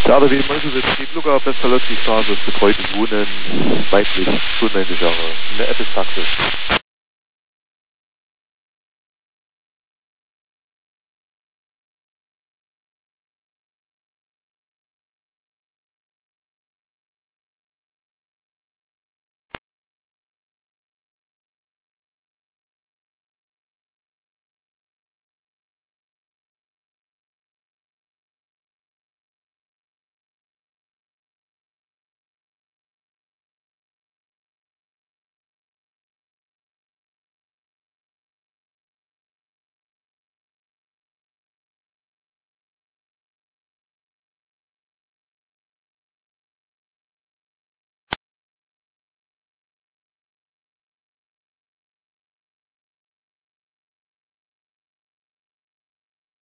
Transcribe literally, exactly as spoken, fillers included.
Der A D W Meuselwitz, die Luca, Pestalozzi Straße, betreutes Wohnen, weiblich, zweiundneunzig Jahre, eine Apple-Taxe.